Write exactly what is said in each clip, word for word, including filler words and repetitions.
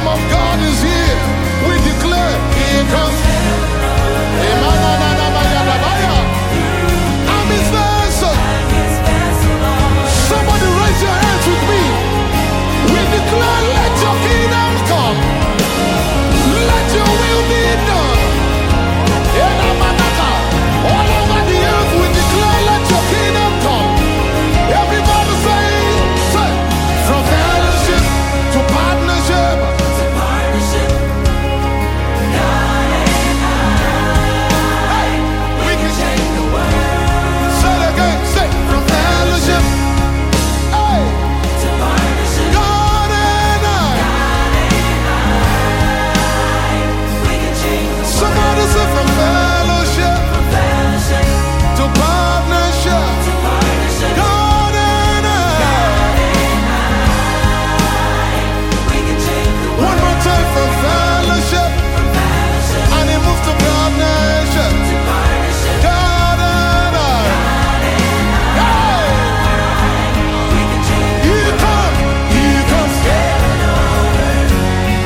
kingdom of God is here. We declare, here comes. I'm his vessel. Somebody raise your hands with me. We declare, let your kingdom come. Let your will be done. All over the earth, we declare, let your kingdom come. Everybody say, say, from fellowship to partnership. To partnership. God and I, hey, we can change the world. Say it again, say, from fellowship. Hey, to partnership. God and I, God and I, we can change the world. Somebody say, from fellowship. From fellowship to partnership. To partnership. God and I, God and I, we can change the world. One more time, from fellowship. From fellowship. And it moves to partnership. To partnership. God and I, God and I, we can change the world. Here comes, here comes heaven on earth.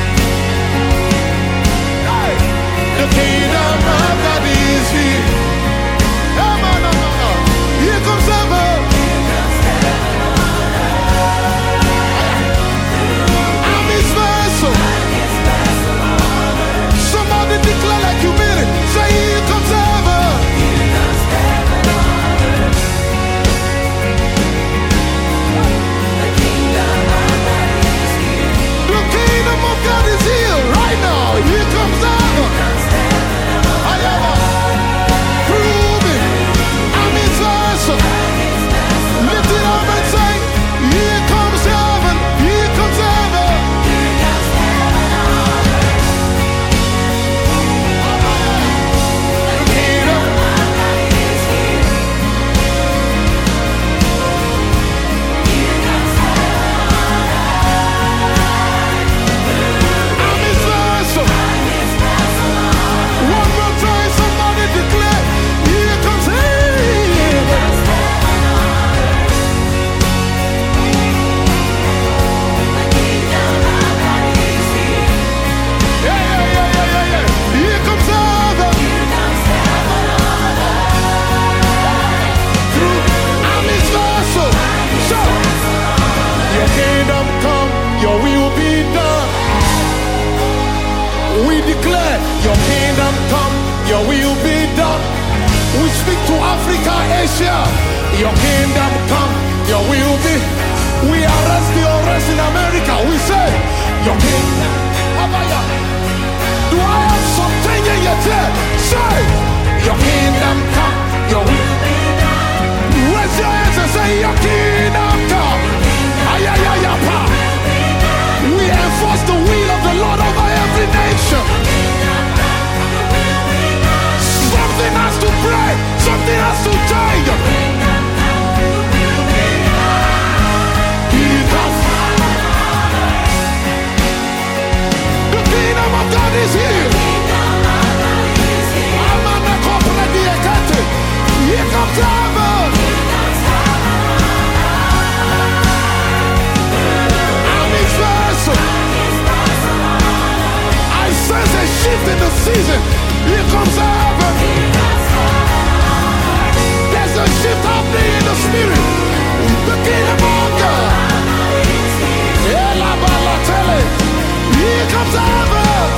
Hey, the kingdom of God is here. Come on, no, no, no. Here comes heaven. Here comes heaven on earth. I'm his vessel. I'm his vessel on earth. Somebody declare like you mean it. Say, here comes heaven. Here comes heaven on earth. The kingdom of God is here. The kingdom of God is here right now. Here comes heaven. Here comes heaven on earth. Prove it. I'm his vessel. I'm his vessel. Lift it up and say, here comes heaven. Here comes heaven. Here comes heaven on earth. The kingdom of God is here. Here comes heaven on earth. I'm his vessel. I'm his vessel on earth. One more time, somebody declare, here comes heaven. Here comes heaven on earth. The kingdom of God is here. Yeah, yeah, yeah, yeah, yeah, yeah. Here comes heaven. Here comes heaven on earth. Through, I'm his vessel. So, your kingdom come, your will be done. We declare, your kingdom come, your will be done. We speak to Africa, Asia. Your kingdom come, your will be. We arrest the arrest in America. We say, your kingdom. Abaya. Do I have something in your chair? Say, your kingdom come, your will be done. Raise your hands and say, your kingdom come. Ayayayapa. We enforce the will of the Lord over every nation. Something has to break. Something has to change. Here comes. The kingdom of God is here. Amanda Kopra Diakate. Here comes heaven. I'm his vessel. I sense a shift in the season. Here comes heaven. There's a shift happening in the spirit. The kingdom of God. Elabalatele. Here comes heaven.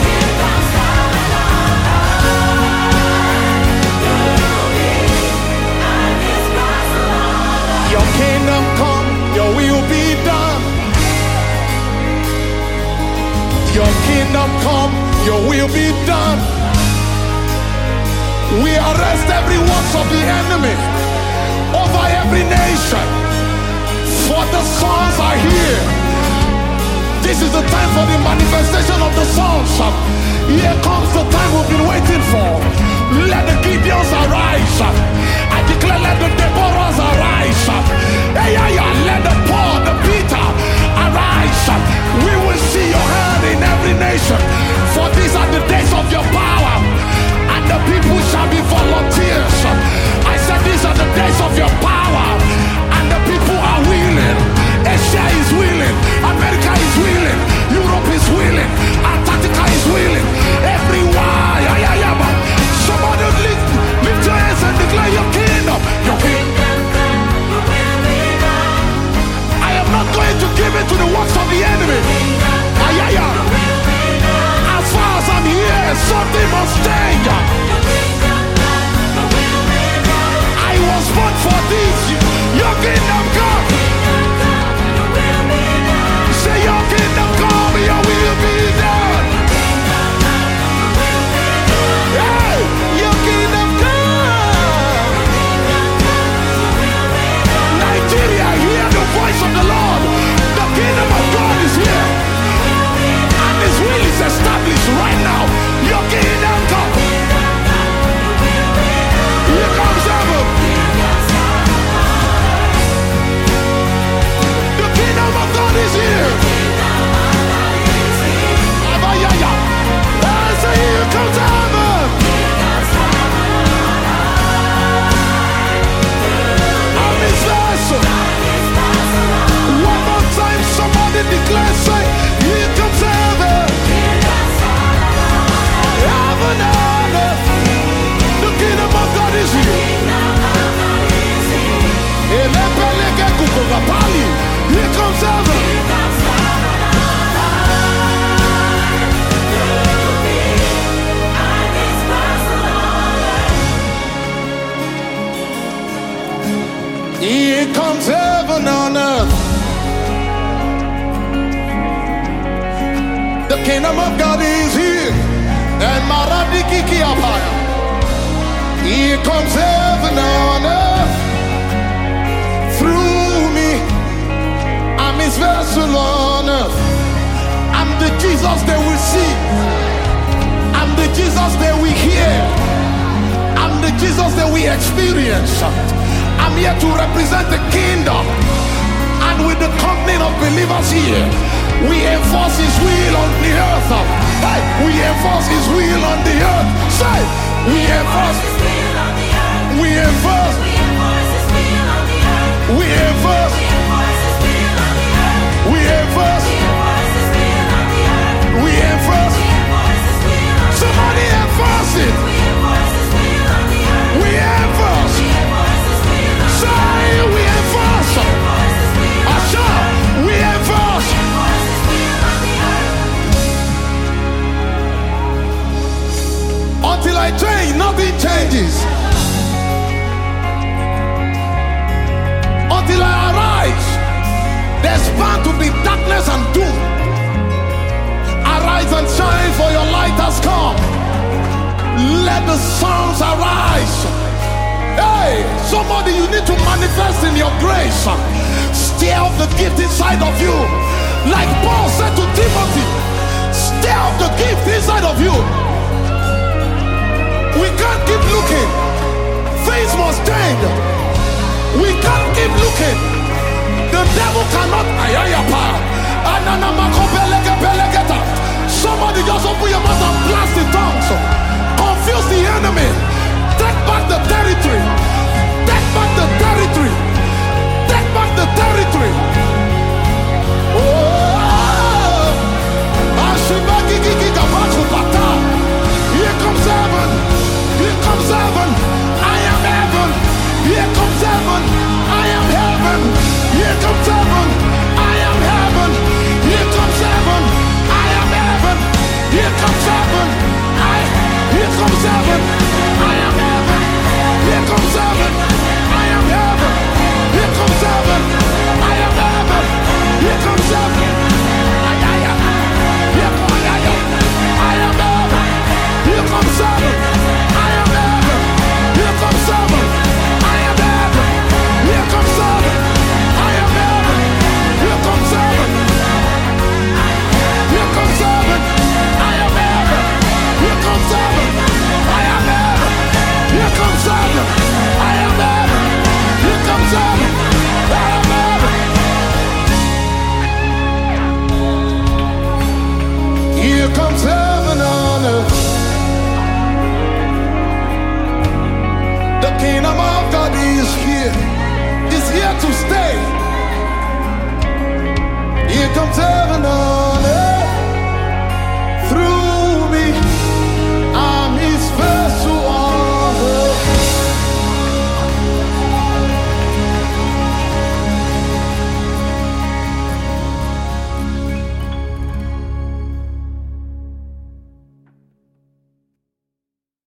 Your kingdom come, your will be done. Your kingdom come, your will be done. We arrest every works of the enemy over every nation. For the sons are here. This is the time for the manifestation of the sons. Here comes the time we've been waiting for. Let the Gideons arise. I declare, let the Deborahs arise. Hey, yeah, yeah, let the Paul, the Peter arise. We will see your hand in every nation. For these are the days of your power, and the people shall be volunteers. I said these are the days of your power, and the people are willing. Asia is willing, America is willing, Europe is willing, Something must change. I was born for this. Your kingdom come. Say your kingdom come, your will be done. Hey, your kingdom come. Nigeria, hear the voice of the Lord. The kingdom of God is here. And his will is established right now. Your kingdom come. Here comes heaven. The kingdom of God is here. Abayaya. I say here comes heaven. I'm his vessel. One more time, somebody declare, say, here comes heaven. Heaven and earth. The kingdom of God is here. Elepeleke kukuvapali. Here comes heaven. Here comes heaven on earth. The kingdom of God is here. And Maradiki Apaya. Here comes heaven on earth. Through me, I'm his vessel on earth. I'm the Jesus that we see. I'm the Jesus that we hear. I'm the Jesus that we experience. I'm here to represent the kingdom. And with the company of believers here, we enforce his will on the earth. Hey, we enforce his will on the earth. Say, we enforce his will on the earth. We enforce. We enforce. We enforce. We enforce. Somebody enforce it. We enforce. Say we enforce. Asha, we enforce. Until I change, nothing changes. Until I arise, there's bound to be darkness and doom. Arise and shine, for your light has come. Let the sons arise. Hey, somebody, you need to manifest in your grace. Stir up the gift inside of you. Like Paul said to Timothy, stir up the gift inside of you. We can't keep looking. Things must change. We can't keep looking. The devil cannot. Somebody just open your mouth and blast the tongues. Confuse the enemy. Take back the territory. Take back the territory. Take back the territory. Oh, here comes heaven. Here comes heaven. I am heaven. Here comes heaven. I am heaven. Here comes heaven. I am heaven. Here comes heaven. I am heaven. Here comes heaven. I. Here comes heaven. I am heaven. Here comes heaven. I am heaven. Here comes heaven. I am heaven. Here comes heaven. I am. Here comes heaven. I am heaven. Here comes heaven. I am heaven. Here comes heaven. I am heaven. Here comes heaven. I am heaven. Here comes heaven. Here comes heaven. I am heaven. Here comes heaven. I am heaven. Here comes heaven. I am heaven. Here comes heaven. I am heaven. Here comes heaven on earth. The kingdom of God is here. Is here to stay. Here comes heaven on